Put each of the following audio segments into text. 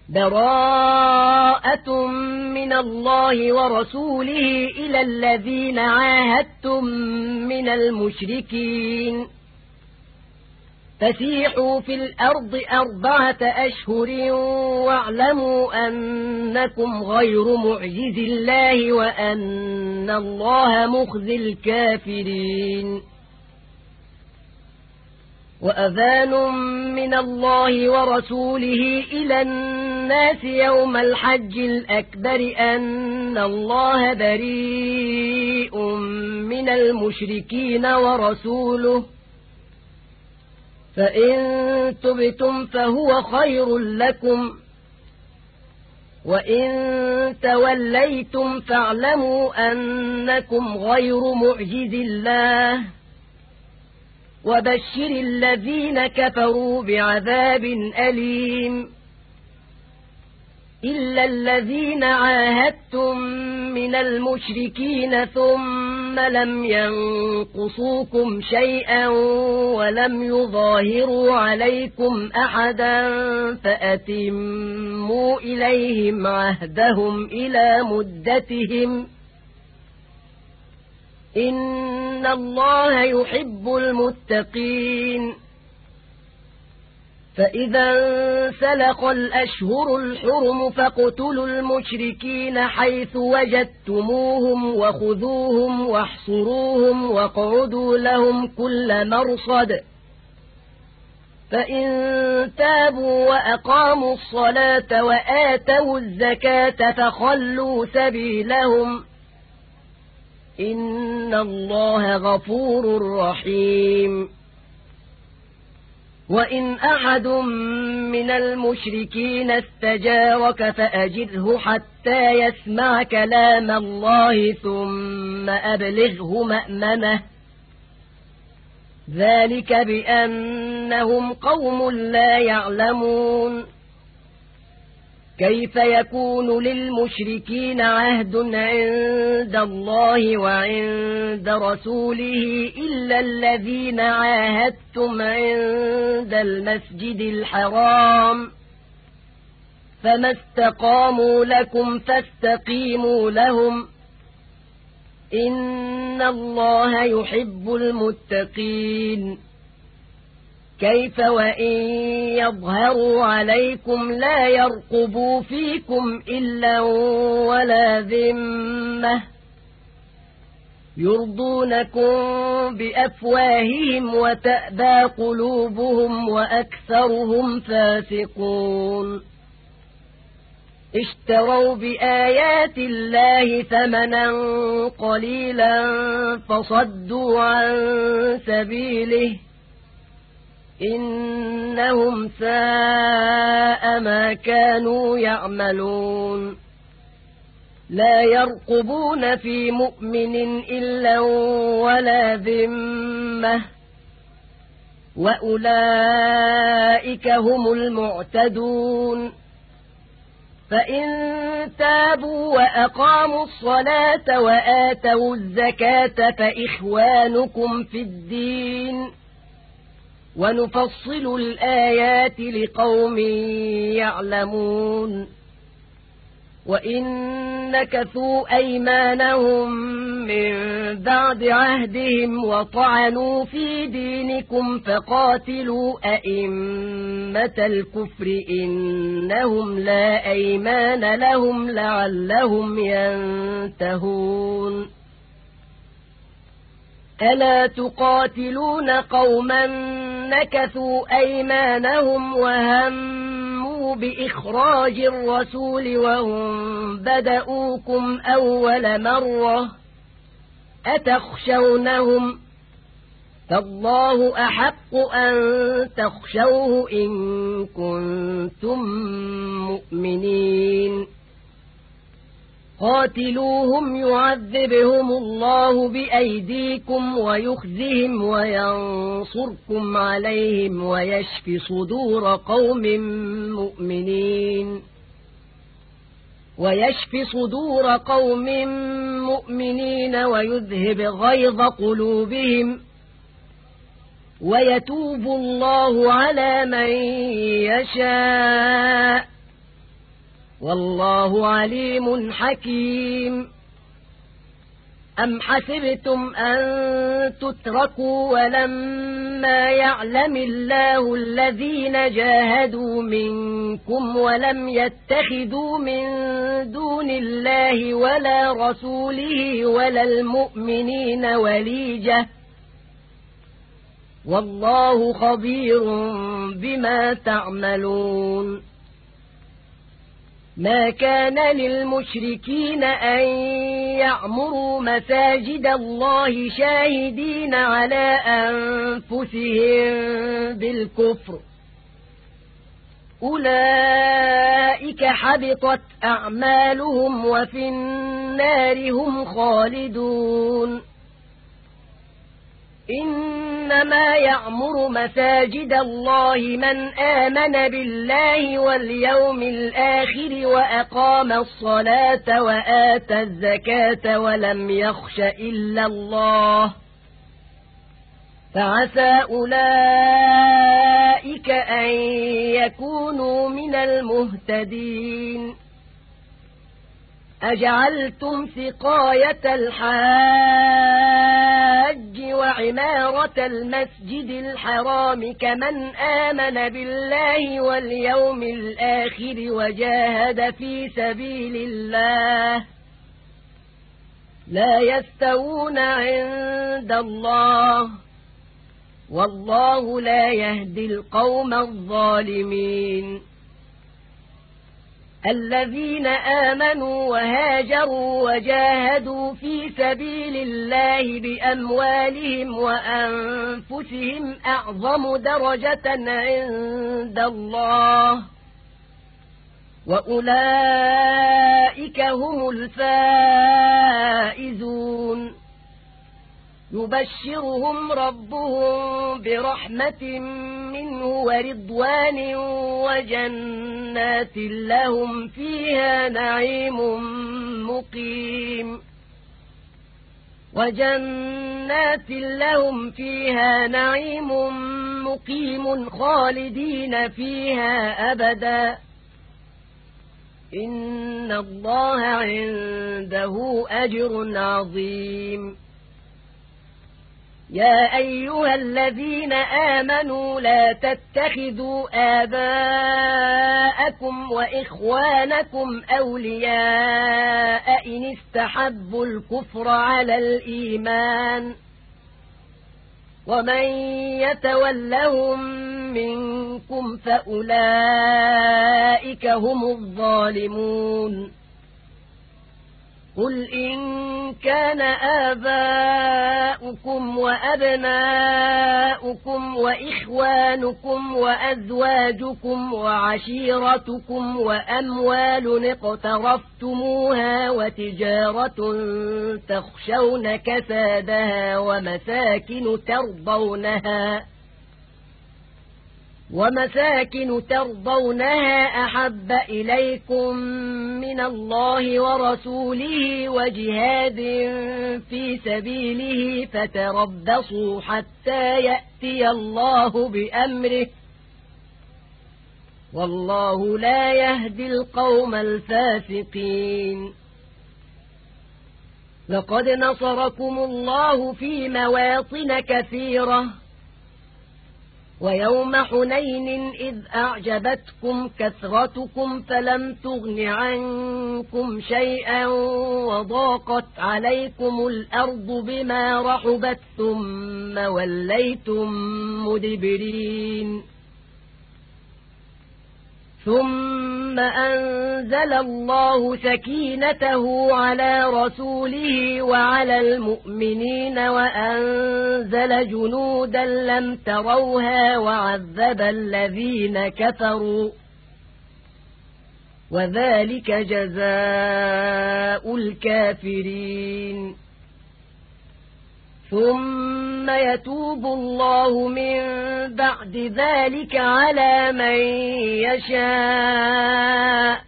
براءة من الله ورسوله إلى الذين عاهدتم من المشركين فسيحوا في الأرض 4 أشهر واعلموا أنكم غير معجز الله وأن الله مخزي الكافرين وأذان من الله ورسوله إلى الناس يوم الحج الأكبر أن الله بريء من المشركين ورسوله فإن تبتم فهو خير لكم وإن توليتم فاعلموا أنكم غير معجز الله وبشر الذين كفروا بعذاب أليم إلا الذين عاهدتم من المشركين ثم لم ينقصوكم شيئا ولم يظاهروا عليكم أحدا فأتموا إليهم عهدهم إلى مدتهم إن الله يحب المتقين فإذا انسلخ الأشهر الحرم فاقتلوا المشركين حيث وجدتموهم وخذوهم واحصروهم واقعدوا لهم كل مرصد فإن تابوا وأقاموا الصلاة وآتوا الزكاة فخلوا سبيلهم إن الله غفور رحيم وإن أحد من المشركين استجارك فأجره حتى يسمع كلام الله ثم أبلغه مأمنه ذلك بأنهم قوم لا يعلمون كيف يكون للمشركين عهد عند الله وعند رسوله إلا الذين عاهدتم عند المسجد الحرام فما استقاموا لكم فاستقيموا لهم إن الله يحب المتقين كيف وإن يظهروا عليكم لا يرقبوا فيكم إلا ولا ذمة يرضونكم بأفواههم وتأبى قلوبهم وأكثرهم فاسقون اشتروا بآيات الله ثمنا قليلا فصدوا عن سبيله إنهم ساء ما كانوا يعملون لا يرقبون في مؤمن إلا ولا ذمة وأولئك هم المعتدون فإن تابوا وأقاموا الصلاة وآتوا الزكاة فإخوانكم في الدين ونفصل الآيات لقوم يعلمون وإن نكثوا أيمانهم من بعد عهدهم وطعنوا في دينكم فقاتلوا أئمة الكفر إنهم لا أيمان لهم لعلهم ينتهون ألا تقاتلون قوما نكثوا أيمانهم وهموا بإخراج الرسول وهم بدؤوكم أول مرة أتخشونهم فالله أحق أن تخشوه إن كنتم مؤمنين قاتلوهم يعذبهم الله بأيديكم ويخزهم وينصركم عليهم ويشف صدور قوم مؤمنين ويذهب غيظ قلوبهم ويتوب الله على من يشاء والله عليم حكيم أم حسبتم أن تتركوا ولما يعلم الله الذين جاهدوا منكم ولم يتخذوا من دون الله ولا رسوله ولا المؤمنين وليجة والله خبير بما تعملون ما كان للمشركين أن يعمروا مساجد الله شاهدين على أنفسهم بالكفر أولئك حبطت أعمالهم وفي النار هم خالدون إنما يعمر مساجد الله من آمن بالله واليوم الآخر وأقام الصلاة وآتى الزكاة ولم يخش إلا الله فعسى أولئك أن يكونوا من المهتدين أجعلتم سقاية الحاج وعمارة المسجد الحرام كمن آمن بالله واليوم الآخر وجاهد في سبيل الله لا يستوون عند الله والله لا يهدي القوم الظالمين الذين آمنوا وهاجروا وجاهدوا في سبيل الله بأموالهم وأنفسهم أعظم درجة عند الله وأولئك هم الفائزون يبشرهم ربهم برحمة منه ورضوان وجنات لهم فيها نعيم مقيم خالدين فيها أبدا إن الله عنده أجر عظيم يا أيها الذين آمنوا لا تتخذوا آباءكم وإخوانكم أولياء إن استحبوا الكفر على الإيمان ومن يتولهم منكم فأولئك هم الظالمون قل إن كان آباؤكم وأبناؤكم وإخوانكم وأزواجكم وعشيرتكم وأموال اقترفتموها وتجارة تخشون كسادها ومساكن ترضونها أحب إليكم من الله ورسوله وجهاد في سبيله فتربصوا حتى يأتي الله بأمره والله لا يهدي القوم الفاسقين لقد نصركم الله في مواطن كثيرة ويوم حنين إذ أعجبتكم كثرتكم فلم تغن عنكم شيئا وضاقت عليكم الأرض بما رحبت ثم وليتم مدبرين ثم أنزل الله سكينته على رسوله وعلى المؤمنين وأنزل جنودا لم تروها وعذب الذين كفروا وذلك جزاء الكافرين ثم يتوب الله من بعد ذلك على من يشاء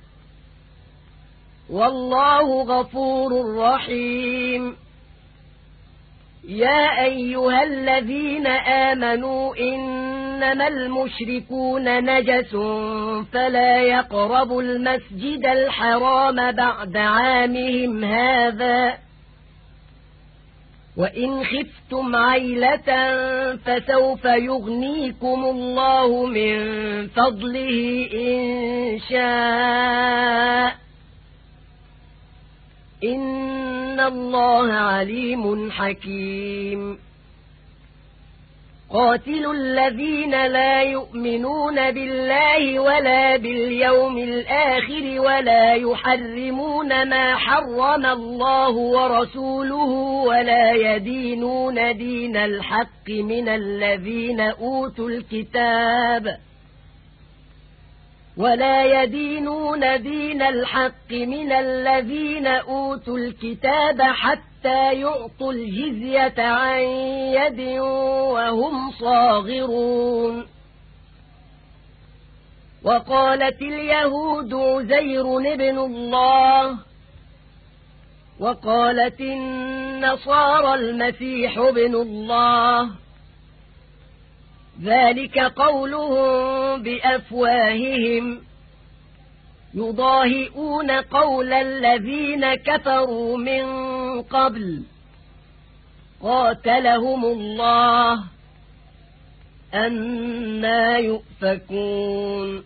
والله غفور رحيم يا أيها الذين آمنوا إن إنما المشركون نجس فلا يقربوا المسجد الحرام بعد عامهم هذا وإن خفتم عيلة فسوف يغنيكم الله من فضله إن شاء إن الله عليم حكيم قاتلوا الذين لا يؤمنون بالله ولا باليوم الآخر ولا يحرمون ما حرم الله ورسوله ولا يدينون دين الحق من الذين أوتوا الكتاب حتى يعطوا الجزية عن يد وهم صاغرون وقالت اليهود عزير ابن الله وقالت النصارى المسيح ابن الله ذلك قولهم بأفواههم يضاهئون قول الذين كفروا من قبل قاتلهم الله أنى يؤفكون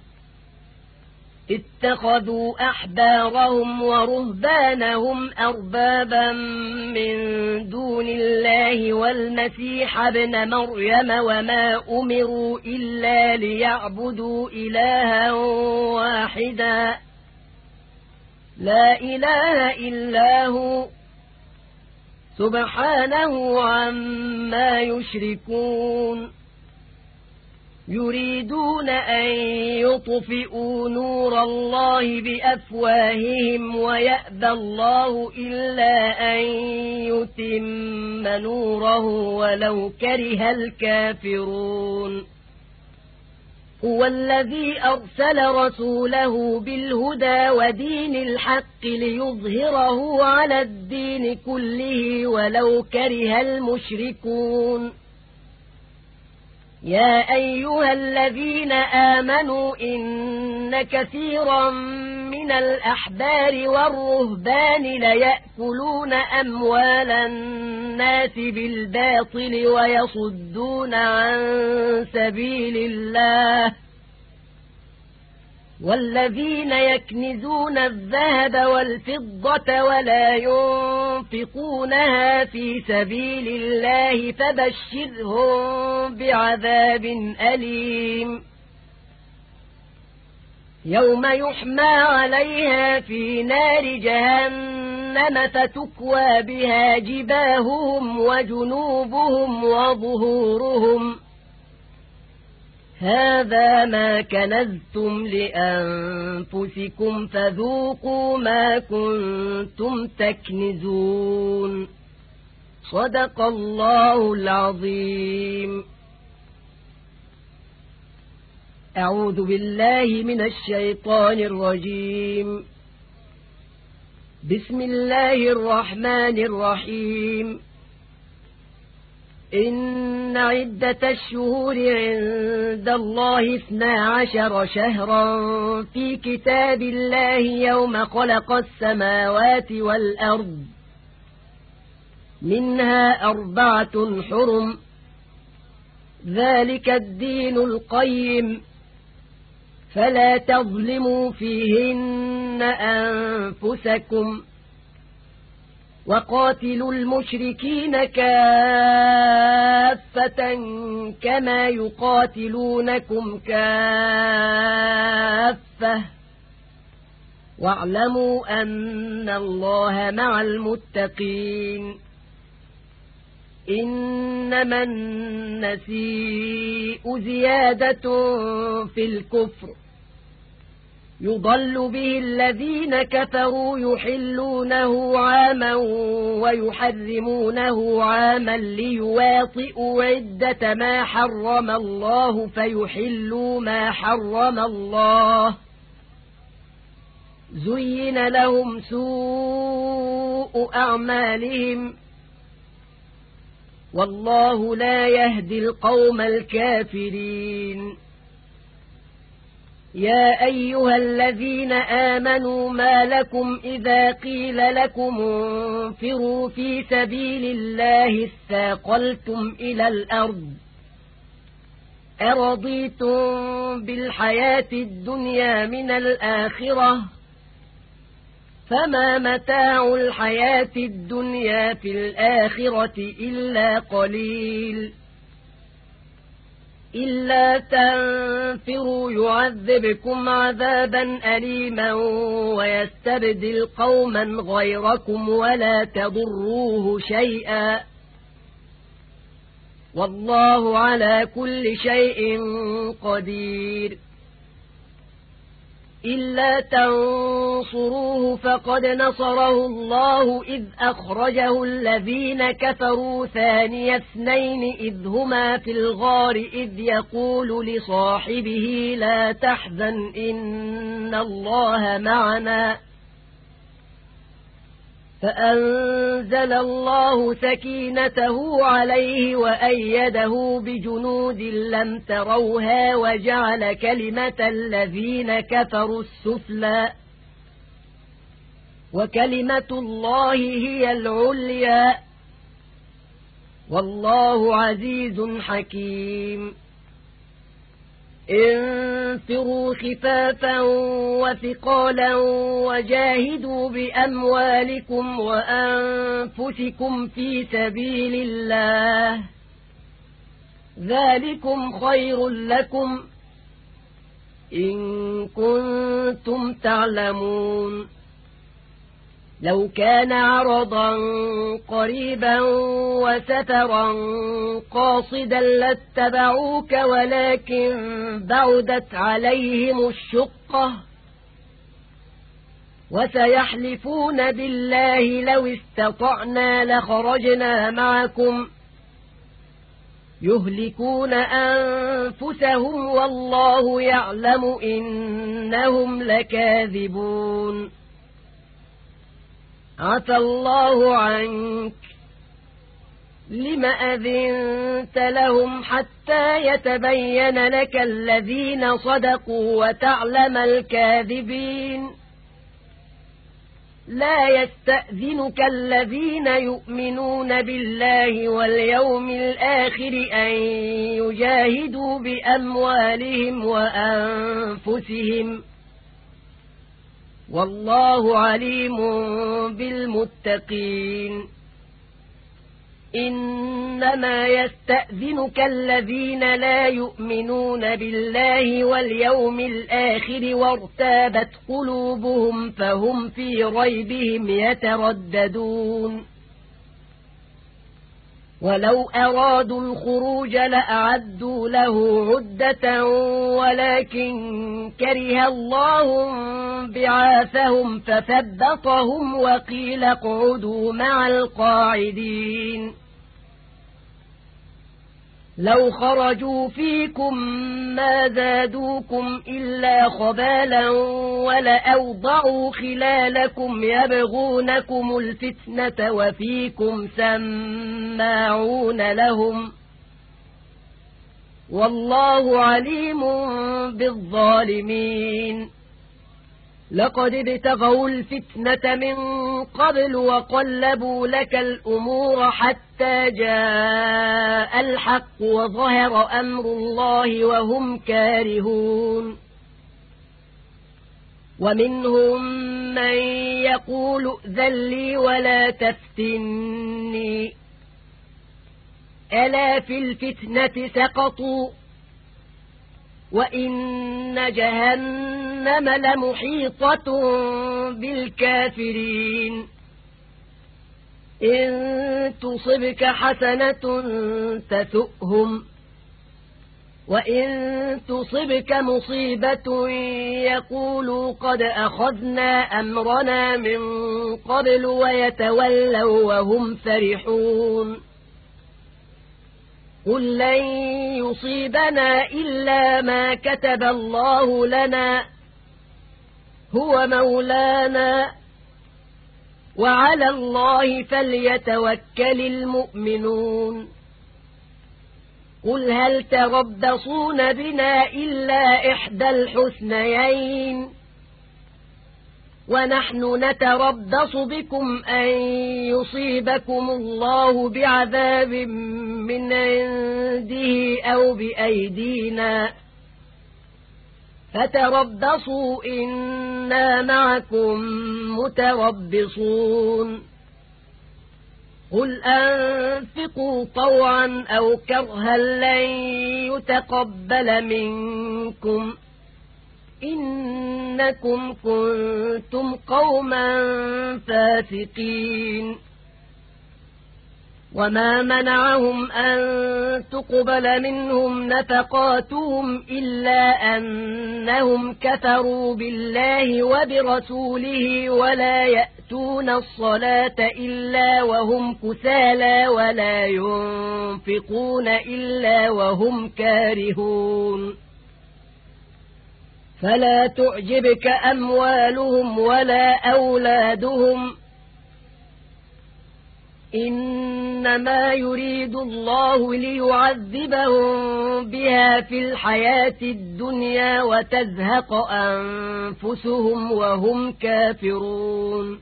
اتخذوا أحبارهم ورهبانهم أربابا من دون الله والمسيح ابن مريم وما أمروا إلا ليعبدوا إلها واحدا لا إله إلا هو سبحانه عما يشركون يريدون أن يطفئوا نور الله بأفواههم ويأبى الله إلا أن يتم نوره ولو كره الكافرون هو الذي أرسل رسوله بالهدى ودين الحق ليظهره على الدين كله ولو كره المشركون يا أيها الذين آمنوا إن كثيرا من الأحبار والرهبان ليأكلون أموال الناس بالباطل ويصدون عن سبيل الله والذين يكنزون الذهب والفضة ولا ينفقونها في سبيل الله فبشرهم بعذاب أليم يوم يحمى عليها في نار جهنم فتكوى بها جباههم وجنوبهم وظهورهم هذا ما كنزتم لأنفسكم فذوقوا ما كنتم تكنزون صدق الله العظيم أعوذ بالله من الشيطان الرجيم بسم الله الرحمن الرحيم إن عدة الشهور عند الله 12 شهرا في كتاب الله يوم خلق السماوات والأرض منها 4 حرم ذلك الدين القيم فلا تظلموا فيهن أنفسكم وقاتلوا المشركين كافة كما يقاتلونكم كافة واعلموا أن الله مع المتقين إنما النسيء زيادة في الكفر يضل به الذين كفروا يحلونه عاما ويحرمونه عاما ليواطئوا عدة ما حرم الله فيحلوا ما حرم الله زين لهم سوء أعمالهم والله لا يهدي القوم الكافرين يا أيها الذين آمنوا ما لكم إذا قيل لكم انفروا في سبيل الله اثاقلتم إلى الأرض أرضيتم بالحياة الدنيا من الآخرة فما متاع الحياة الدنيا في الآخرة إلا قليل إلا تنفروا يعذبكم عذابا أليما ويستبدل قوما غيركم ولا تضروه شيئا والله على كل شيء قدير إلا تنصروه فقد نصره الله إذ أخرجه الذين كفروا ثاني اثنين إذ هما في الغار إذ يقول لصاحبه لا تحزن إن الله معنا فأنزل الله سكينته عليه وأيده بجنود لم تروها وجعل كلمة الذين كفروا السفلى وكلمة الله هي العليا والله عزيز حكيم انفروا خفافا وثقالا وجاهدوا بأموالكم وأنفسكم في سبيل الله ذلكم خير لكم إن كنتم تعلمون لو كان عرضا قريبا وسفرا قاصدا لاتبعوك ولكن بعدت عليهم الشقة وسيحلفون بالله لو استطعنا لخرجنا معكم يهلكون أنفسهم والله يعلم إنهم لكاذبون عفى الله عنك لم أذنت لهم حتى يتبين لك الذين صدقوا وتعلم الكاذبين لا يستأذنك الذين يؤمنون بالله واليوم الآخر أن يجاهدوا بأموالهم وأنفسهم والله عليم بالمتقين إنما يستأذنك الذين لا يؤمنون بالله واليوم الآخر وارتابت قلوبهم فهم في ريبهم يترددون ولو أرادوا الخروج لأعدوا له عدة ولكن كره الله بعاثهم فثبطهم وقيل اقعدوا مع القاعدين لو خرجوا فيكم ما زادوكم إلا خبالا ولأوضعوا خلالكم يبغونكم الفتنة وفيكم سماعون لهم والله عليم بالظالمين لقد ابتغوا الفتنة من قبل وقلبوا لك الأمور حتى جاء الحق وظهر أمر الله وهم كارهون ومنهم من يقول ائذن لي ولا تفتني ألا في الفتنة سقطوا وإن جهنم لمحيطة بالكافرين إن تصبك حسنة تسؤهم وإن تصبك مصيبة يقولوا قد أخذنا أمرنا من قبل ويتولوا وهم فرحون قل لن يصيبنا إلا ما كتب الله لنا هو مولانا وعلى الله فليتوكل المؤمنون قل هل تربصون بنا إلا إحدى الحسنيين ونحن نتربص بكم أن يصيبكم الله بعذاب من عنده أو بأيدينا فتربصوا إنا معكم متربصون قل أنفقوا طوعا أو كرها لن يتقبل منكم إنكم كنتم قوما فاسقين وما منعهم أن تقبل منهم نفقاتهم إلا أنهم كفروا بالله وبرسوله ولا يأتون الصلاة إلا وهم كسالى ولا ينفقون إلا وهم كارهون فلا تعجبك أموالهم ولا أولادهم إنما يريد الله ليعذبهم بها في الحياة الدنيا وتزهق أنفسهم وهم كافرون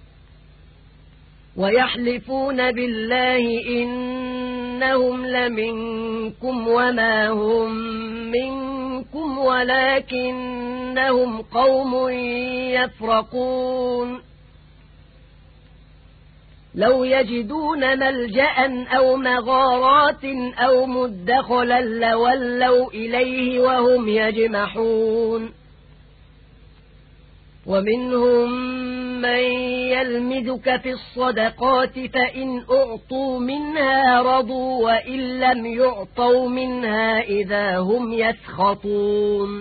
ويحلفون بالله إنهم لمنكم وما هم منكم ولكنهم قوم يفرقون لو يجدون ملجأ أو مغارات أو مدخلا لولوا إليه وهم يجمحون ومنهم من يلمزك في الصدقات فإن أعطوا منها رضوا وإن لم يعطوا منها إذا هم يسخطون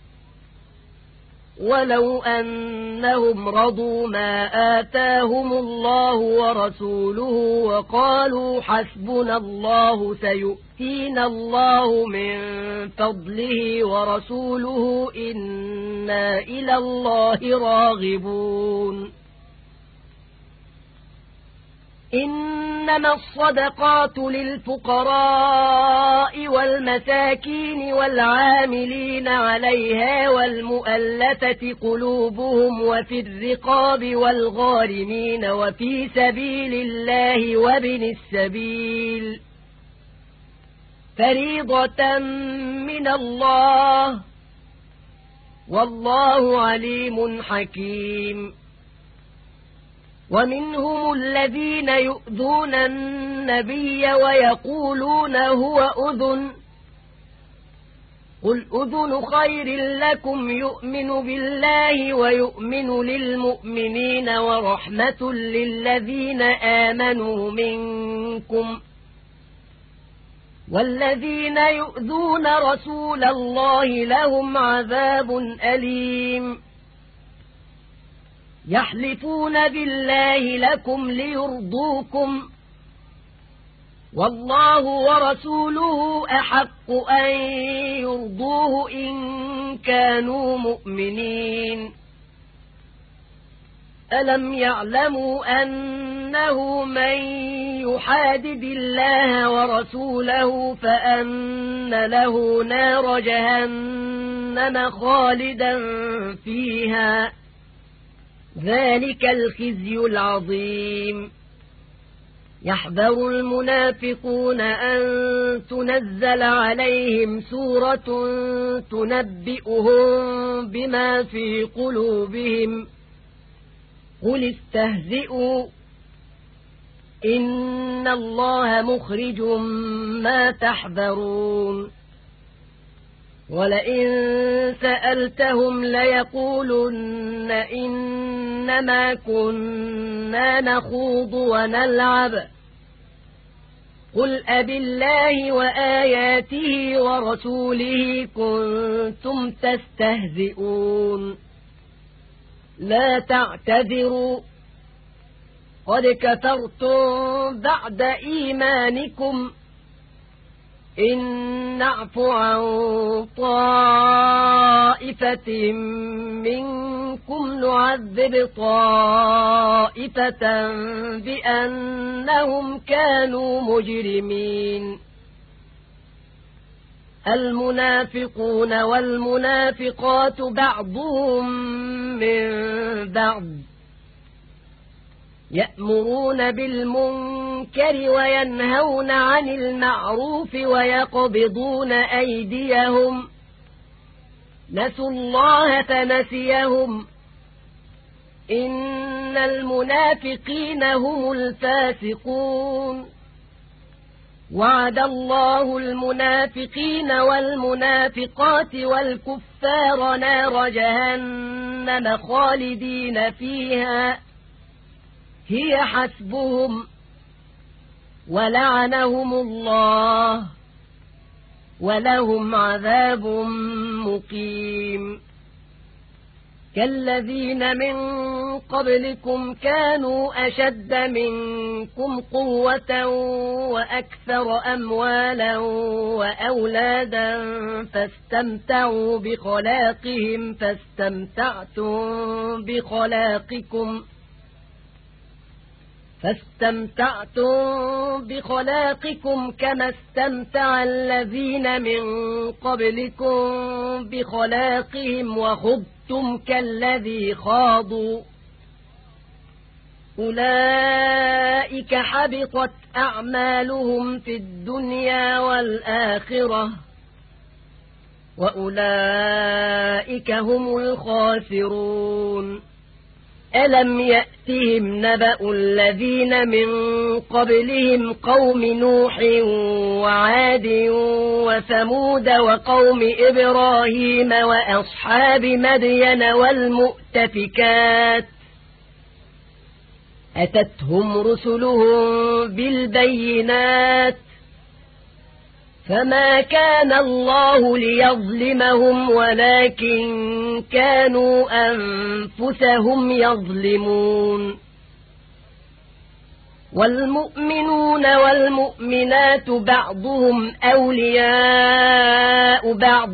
ولو أنهم رضوا ما آتاهم الله ورسوله وقالوا حسبنا الله سيؤتينا الله من فضله ورسوله إنا إلى الله راغبون إنما الصدقات للفقراء والمساكين والعاملين عليها والمؤلفة قلوبهم وفي الرقاب والغارمين وفي سبيل الله وابن السبيل فريضة من الله والله عليم حكيم ومنهم الذين يؤذون النبي ويقولون هو أذن قل أذن خير لكم يؤمن بالله ويؤمن للمؤمنين ورحمة للذين آمنوا منكم والذين يؤذون رسول الله لهم عذاب أليم يحلفون بالله لكم ليرضوكم والله ورسوله أحق أن يرضوه إن كانوا مؤمنين ألم يعلموا أنه من يحادد الله ورسوله فأن له نار جهنم خالدا فيها ذلك الخزي العظيم يحذر المنافقون أن تنزل عليهم سورة تنبئهم بما في قلوبهم قل استهزئوا إن الله مخرج ما تحذرون ولئن سألتهم ليقولن إنما كنا نخوض ونلعب قل أبالله وآياته ورسوله كنتم تستهزئون لا تعتذروا قد كفرتم بعد إيمانكم إن نعف عن طائفة منكم نعذب طائفة بأنهم كانوا مجرمين المنافقون والمنافقات بعضهم من بعض يأمرون بالمنكر وينهون عن المعروف ويقبضون أيديهم نسوا الله فنسيهم إن المنافقين هم الفاسقون وعد الله المنافقين والمنافقات والكفار نار جهنم خالدين فيها هي حسبهم ولعنهم الله ولهم عذاب مقيم كالذين من قبلكم كانوا أشد منكم قوة وأكثر أموالا وأولادا فاستمتعوا بخلاقكم كما استمتع الذين من قبلكم بخلاقهم وخضتم كالذي خاضوا أولئك حبطت أعمالهم في الدنيا والآخرة وأولئك هم الخاسرون ألم يأتهم نبأ الذين من قبلهم قوم نوح وعاد وثمود وقوم إبراهيم وأصحاب مدين والمؤتفكات أتتهم رسلهم بالبينات فما كان الله ليظلمهم ولكن كانوا أنفسهم يظلمون والمؤمنون والمؤمنات بعضهم أولياء بعض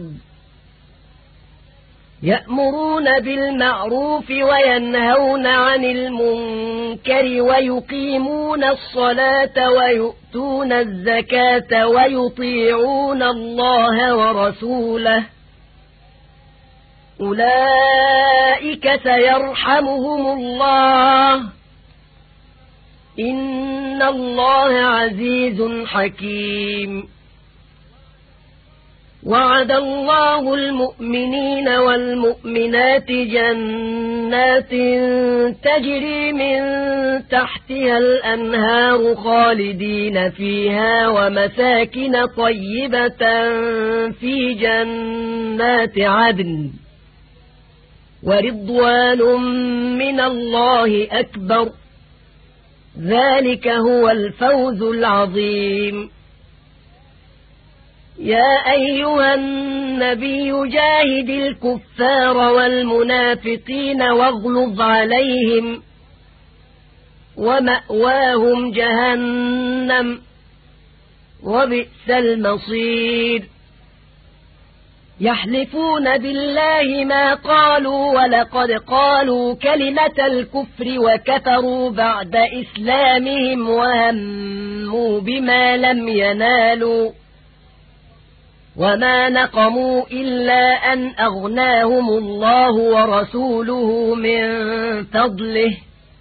يأمرون بالمعروف وينهون عن المنكر ويقيمون الصلاة ويؤتون الزكاة ويطيعون الله ورسوله أولئك سيرحمهم الله إن الله عزيز حكيم وعد الله المؤمنين والمؤمنات جنات تجري من تحتها الأنهار خالدين فيها ومساكن طيبة في جنات عدن ورضوان من الله أكبر ذلك هو الفوز العظيم يا أيها النبي جاهد الكفار والمنافقين واغلظ عليهم ومأواهم جهنم وبئس المصير يحلفون بالله ما قالوا ولقد قالوا كلمة الكفر وكفروا بعد إسلامهم وهموا بما لم ينالوا وما نقموا إلا أن أغناهم الله ورسوله من فضله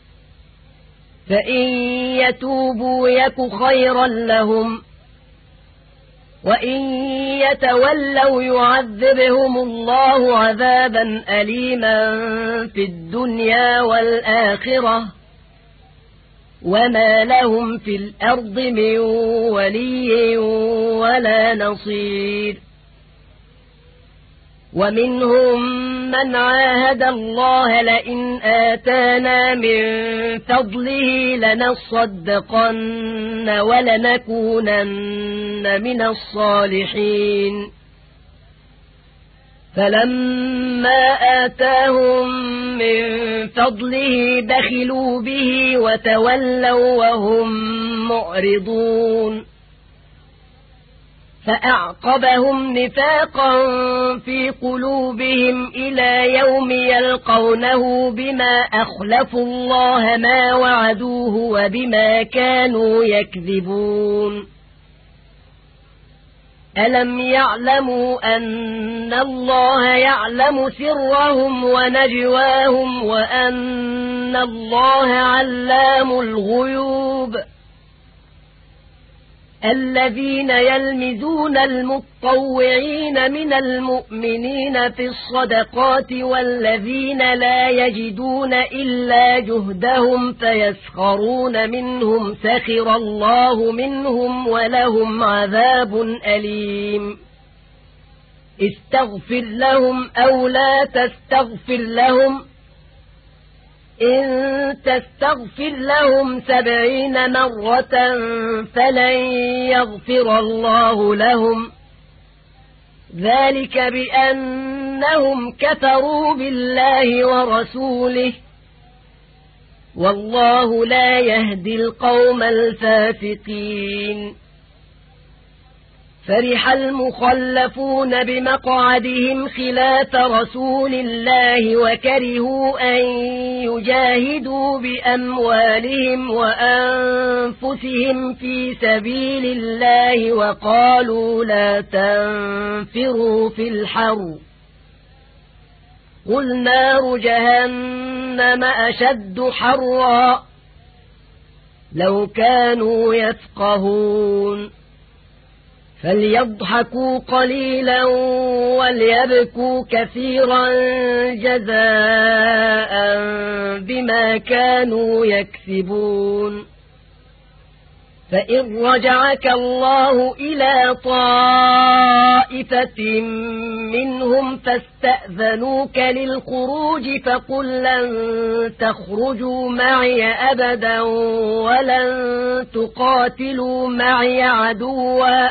فإن يتوبوا يك خيرا لهم وإن يتولوا يعذبهم الله عذابا أليما في الدنيا والآخرة وما لهم في الأرض من ولي ولا نصير ومنهم من عاهد الله لئن آتانا من فضله لنصدقن ولنكونن من الصالحين فلما آتاهم من فضله بخلوا به وتولوا وهم معرضون فأعقبهم نفاقا في قلوبهم إلى يوم يلقونه بما أخلفوا الله ما وعدوه وبما كانوا يكذبون ألم يعلموا أن الله يعلم سرهم ونجواهم وأن الله علام الغيوب الذين يلمزون المتطوعين من المؤمنين في الصدقات والذين لا يجدون إلا جهدهم فيسخرون منهم سخر الله منهم ولهم عذاب أليم استغفر لهم أو لا تستغفر لهم إن تستغفر لهم 70 مرة فلن يغفر الله لهم ذلك بأنهم كفروا بالله ورسوله والله لا يهدي القوم الفاسقين فرح المخلفون بمقعدهم خلاف رسول الله وكرهوا أن يجاهدوا بأموالهم وأنفسهم في سبيل الله وقالوا لا تنفروا في الحر قل نار جهنم أشد حرا لو كانوا يفقهون فليضحكوا قليلا وليبكوا كثيرا جزاء بما كانوا يكسبون فإن رجعك الله إلى طائفة منهم فاستأذنوك للخروج فقل لن تخرجوا معي أبدا ولن تقاتلوا معي عدوا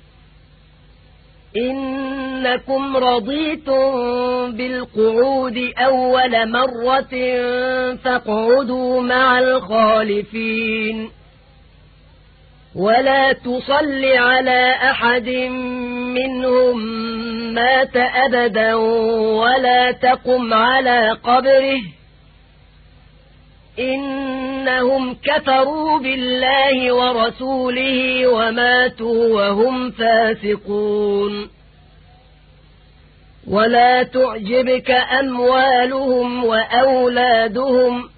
إنكم رضيتم بالقعود أول مرة فاقعدوا مع الخالفين ولا تصل على أحد منهم مات أبدا ولا تقم على قبره إنهم كفروا بالله ورسوله وماتوا وهم فاسقون ولا تعجبك أموالهم وأولادهم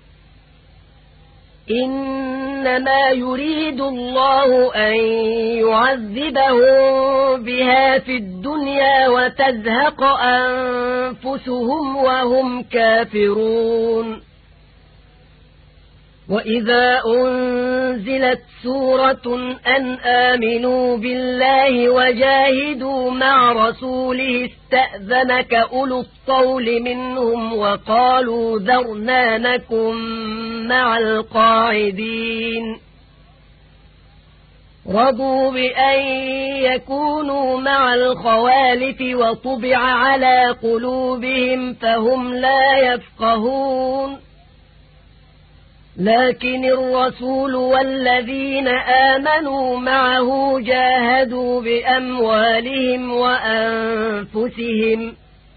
إنما يريد الله أن يعذبهم بها في الدنيا وتزهق أنفسهم وهم كافرون وإذا أنزلت سورة أن آمنوا بالله وجاهدوا مع رسوله استأذنك أولو الطول منهم وقالوا ذرنا نكن مع القاعدين رضوا بأن يكونوا مع الخوالف وطبع على قلوبهم فهم لا يفقهون لكن الرسول والذين آمنوا معه جاهدوا بأموالهم وأنفسهم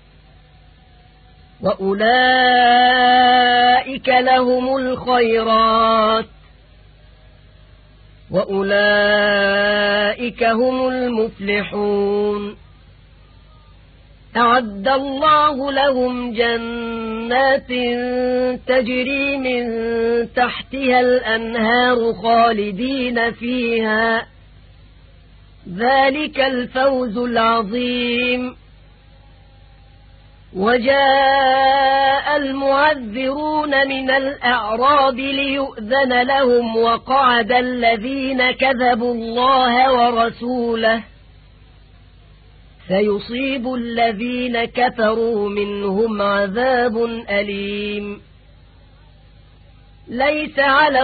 وأولئك لهم الخيرات وأولئك هم المفلحون أعد الله لهم جنات تجري من تحتها الأنهار خالدين فيها ذلك الفوز العظيم وجاء المعذرون من الأعراب ليؤذن لهم وقعد الذين كذبوا الله ورسوله سيصيب الذين كفروا منهم عذاب أليم ليس على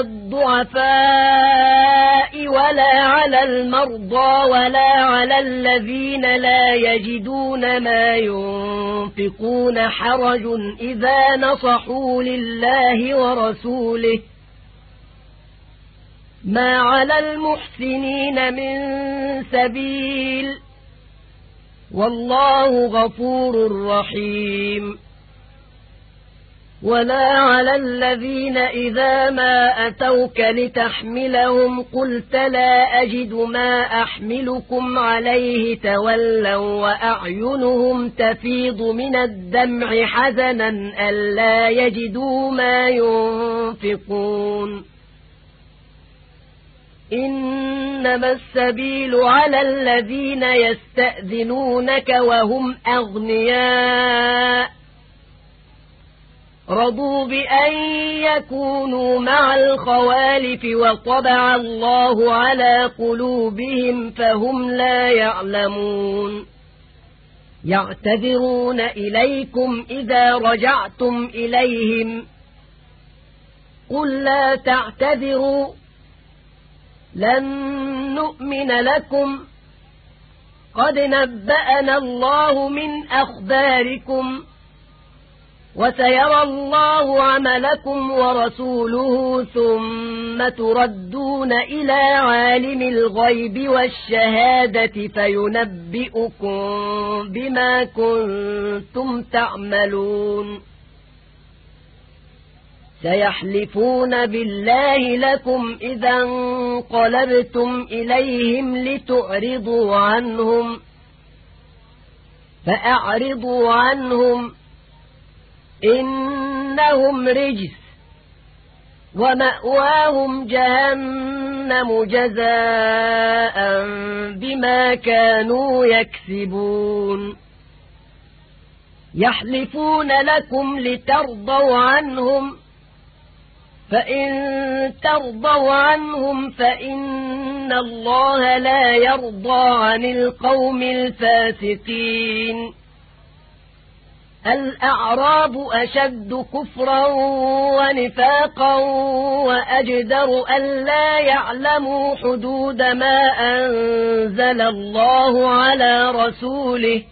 الضعفاء ولا على المرضى ولا على الذين لا يجدون ما ينفقون حرج إذا نصحوا لله ورسوله ما على المحسنين من سبيل والله غفور رحيم ولا على الذين إذا ما أتوك لتحملهم قلت لا أجد ما أحملكم عليه تولوا وأعينهم تفيض من الدمع حزنا ألا يجدوا ما ينفقون إنما السبيل على الذين يستأذنونك وهم أغنياء رضوا بأن يكونوا مع الخوالف وطبع الله على قلوبهم فهم لا يعلمون يعتذرون إليكم إذا رجعتم إليهم قل لا تعتذروا لن نؤمن لكم قد نبأنا الله من أخباركم وسيرى الله عملكم ورسوله ثم تردون إلى عالم الغيب والشهادة فينبئكم بما كنتم تعملون سيحلفون بالله لكم إذا انقلبتم إليهم لتعرضوا عنهم فأعرضوا عنهم إنهم رجس ومأواهم جهنم جزاء بما كانوا يكسبون يحلفون لكم لترضوا عنهم فإن ترضوا عنهم فإن الله لا يرضى عن القوم الفاسقين الأعراب أشد كفرا ونفاقا وأجدر ألا يعلموا حدود ما أنزل الله على رسوله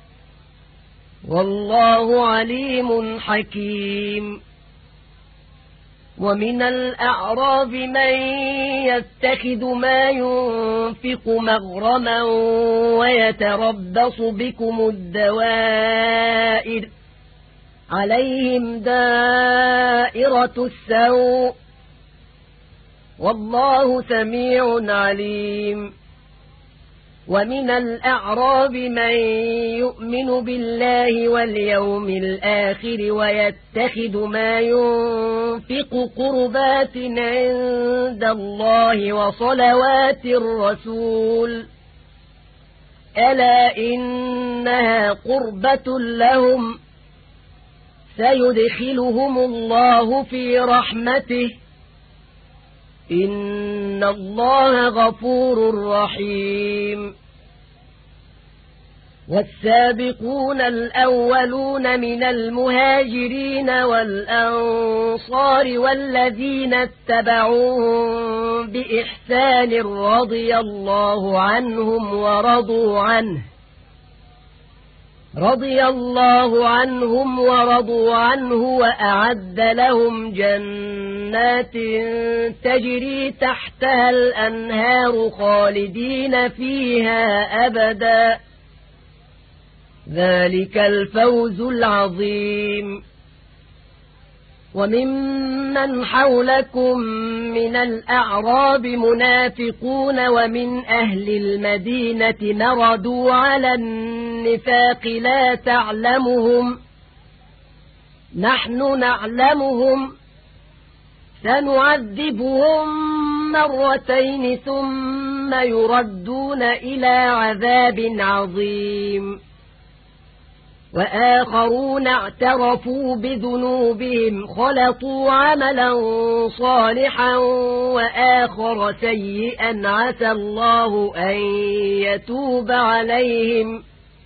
والله عليم حكيم ومن الأعراب من يتخذ ما ينفق مغرما ويتربص بكم الدوائر عليهم دائرة السوء والله سميع عليم ومن الأعراب من يؤمن بالله واليوم الآخر ويتخذ ما ينفق قربات عند الله وصلوات الرسول ألا إنها قربة لهم سيدخلهم الله في رحمته إن الله غفور رحيم والسابقون الأولون من المهاجرين والأنصار والذين اتبعوهم بإحسان رضي الله عنهم ورضوا عنه وأعد لهم جنات تجري تحتها الأنهار خالدين فيها أبدا ذلك الفوز العظيم وممن حولكم من الأعراب منافقون ومن أهل المدينة مردوا على النفاق لا تعلمهم نحن نعلمهم سنعذبهم مرتين ثم يردون إلى عذاب عظيم وآخرون اعترفوا بذنوبهم خلطوا عملا صالحا وآخر سيئا عسى الله أن يتوب عليهم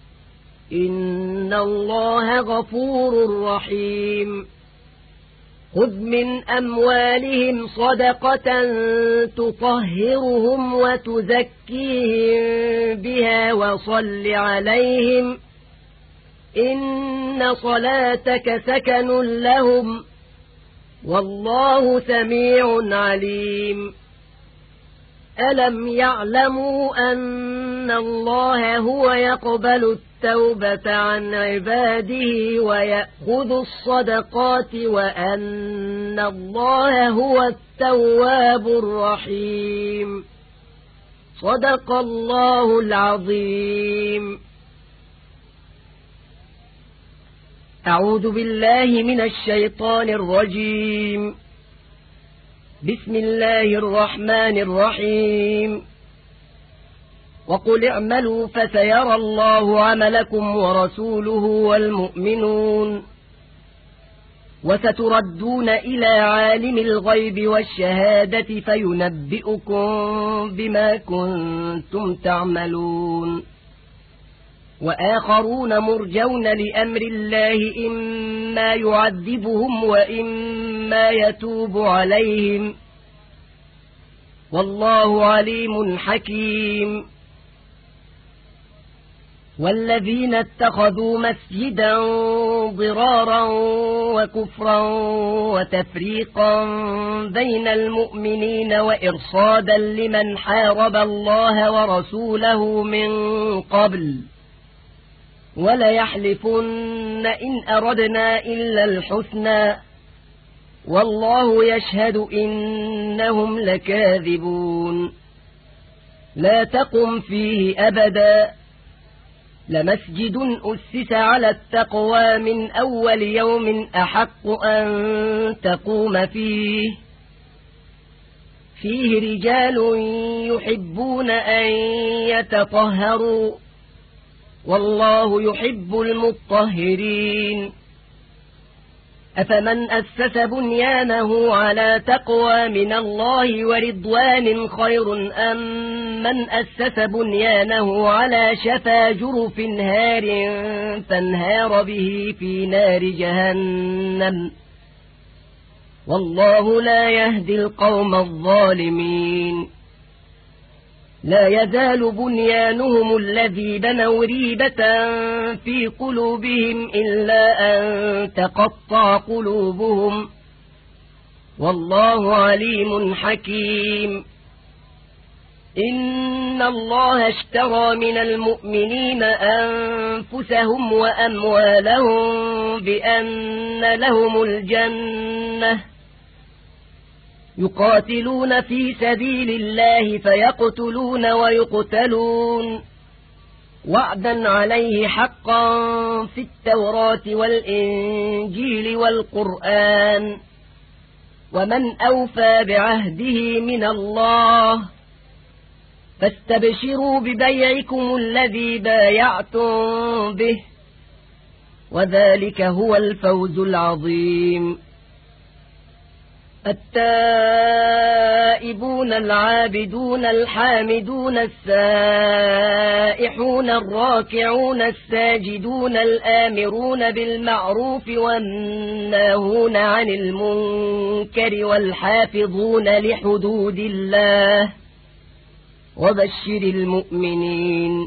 إن الله غفور رحيم خذ من أموالهم صدقة تطهرهم وتزكيهم بها وصل عليهم إن صلاتك سكن لهم والله سميع عليم ألم يعلموا أن الله هو يقبل التوبة عن عباده ويأخذ الصدقات وأن الله هو التواب الرحيم. صدق الله العظيم. أعوذ بالله من الشيطان الرجيم. بسم الله الرحمن الرحيم. وقل اعملوا فسيرى الله عملكم ورسوله والمؤمنون وستردون إلى عالم الغيب والشهادة فينبئكم بما كنتم تعملون. وآخرون مرجون لأمر الله إما يعذبهم وإما يتوب عليهم والله عليم حكيم. والذين اتخذوا مسجدا ضرارا وكفرا وتفريقا بين المؤمنين وإرصادا لمن حارب الله ورسوله من قبل وليحلفن إن أردنا إلا الحسنى والله يشهد إنهم لكاذبون. لا تقم فيه أبدا لمسجد أسس على التقوى من أول يوم أحق أن تقوم فيه رجال يحبون أن يتطهروا والله يحب المطهرين. أفمن أسس بنيانه على تقوى من الله ورضوان خير أم من أسس بنيانه على شفا جرف هار فانهار به في نار جهنم والله لا يهدي القوم الظالمين. لا يزال بنيانهم الذي بنوا ريبة في قلوبهم إلا أن تقطع قلوبهم والله عليم حكيم. إن الله اشترى من المؤمنين أنفسهم وأموالهم بأن لهم الجنة يقاتلون في سبيل الله فيقتلون ويقتلون وعدا عليه حقا في التوراة والإنجيل والقرآن ومن أوفى بعهده من الله فاستبشروا ببيعكم الذي بايعتم به وذلك هو الفوز العظيم. التائبون العابدون الحامدون السائحون الراكعون الساجدون الآمرون بالمعروف والناهون عن المنكر والحافظون لحدود الله وبشر المؤمنين.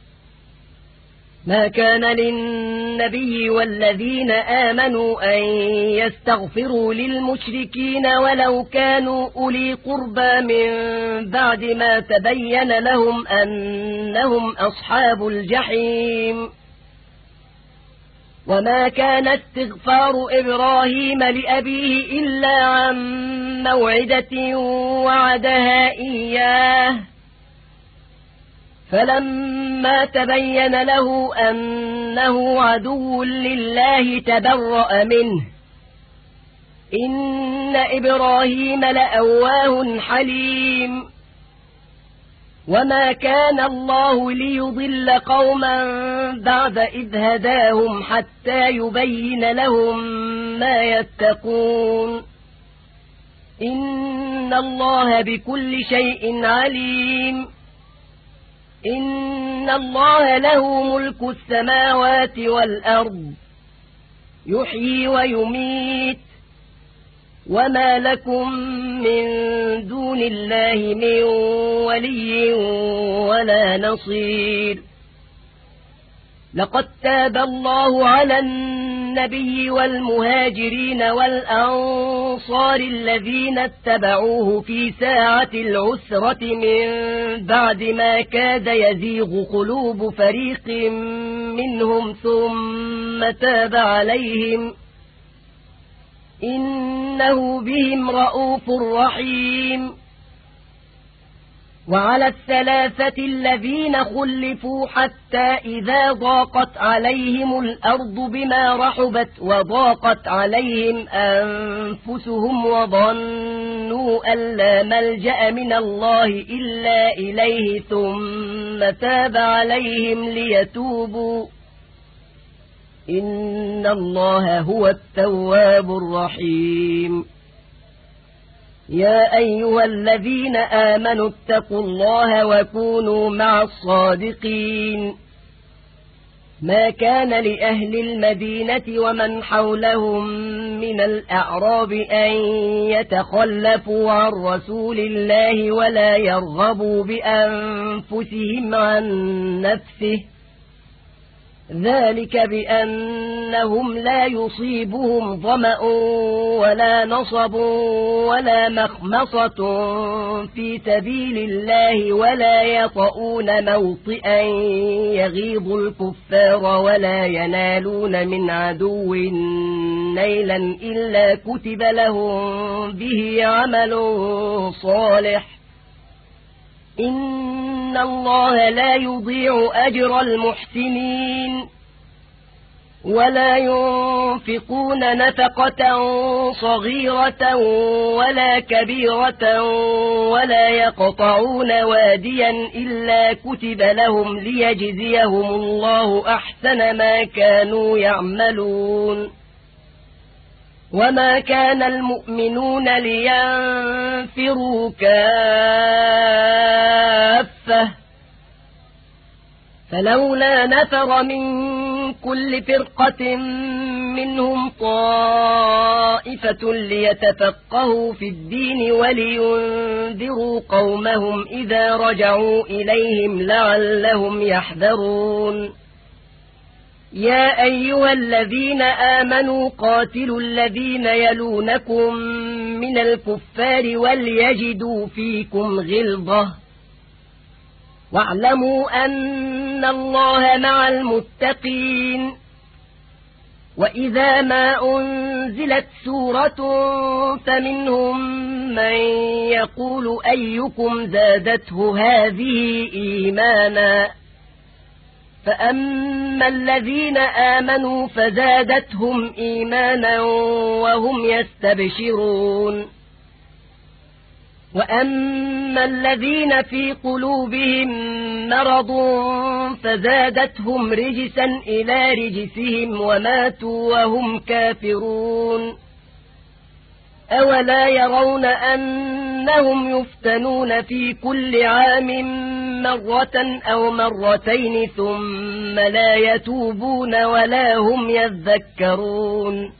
ما كان للنبي والذين آمنوا أن يستغفروا للمشركين ولو كانوا أولي قربى من بعد ما تبين لهم أنهم أصحاب الجحيم. وما كان استغفار إبراهيم لأبيه إلا عن موعدة وعدها إياه فلما تبين له أنه عدو لله تبرأ منه إن إبراهيم لأواه حليم. وما كان الله ليضل قوما بعد إذ هداهم حتى يبين لهم ما يتقون إن الله بكل شيء عليم. إن الله له ملك السماوات والأرض يحيي ويميت وما لكم من دون الله من ولي ولا نصير. لقد تاب الله على النبي والمهاجرين والأنصار الذين اتبعوه في ساعة العسرة من بعد ما كاد يزيغ قلوب فريق منهم ثم تاب عليهم إنه بهم رءوف رحيم. وعلى الثلاثة الذين خلفوا حتى إذا ضاقت عليهم الأرض بما رحبت وضاقت عليهم أنفسهم وظنوا أن لا ملجأ من الله إلا إليه ثم تاب عليهم ليتوبوا إن الله هو التواب الرحيم. يا أيها الذين آمنوا اتقوا الله وكونوا مع الصادقين. ما كان لأهل المدينة ومن حولهم من الأعراب أن يتخلفوا عن رسول الله ولا يرغبوا بأنفسهم عن نفسه، ذلك بأنهم لا يصيبهم ظمأ ولا نصب ولا مخمصة في سبيل الله ولا يطؤون موطئا يغيظ الكفار ولا ينالون من عدو نيلا إلا كتب لهم به عمل صالح إن الله لا يضيع أجر المحسنين. ولا ينفقون نفقة صغيرة ولا كبيرة ولا يقطعون واديا إلا كتب لهم ليجزيهم الله أحسن ما كانوا يعملون. وما كان المؤمنون لينفروا كافة فلولا نفر من كل فرقة منهم طائفة ليتفقهوا في الدين ولينذروا قومهم إذا رجعوا إليهم لعلهم يحذرون. يا أيها الذين آمنوا قاتلوا الذين يلونكم من الكفار وليجدوا فيكم غلظة واعلموا أن الله مع المتقين. وإذا ما أنزلت سورة فمنهم من يقول أيكم زادته هذه إيمانا فأما الذين آمنوا فزادتهم إيمانا وهم يستبشرون. وأما الذين في قلوبهم مرض فزادتهم رجسا إلى رجسهم وماتوا وهم كافرون. أولا يرون أنهم يفتنون في كل عام مرة أو مرتين ثم لا يتوبون ولا هم يذكرون.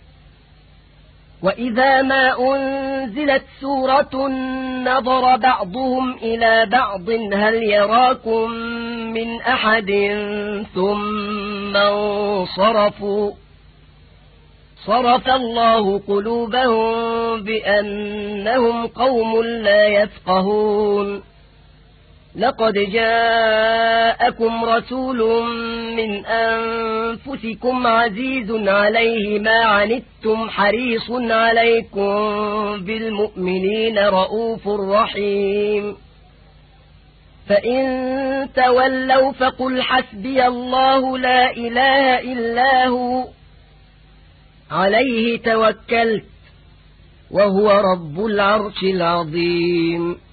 وإذا ما أنزلت سورة نظر بعضهم إلى بعض هل يراكم من أحد ثم انصرفوا صرف الله قلوبهم بأنهم قوم لا يفقهون. لقد جاءكم رسول من أنفسكم عزيز عليه ما عنتم حريص عليكم بالمؤمنين رؤوف رحيم. فإن تولوا فقل حسبي الله لا إله إلا هو عليه توكلت وهو رب العرش العظيم.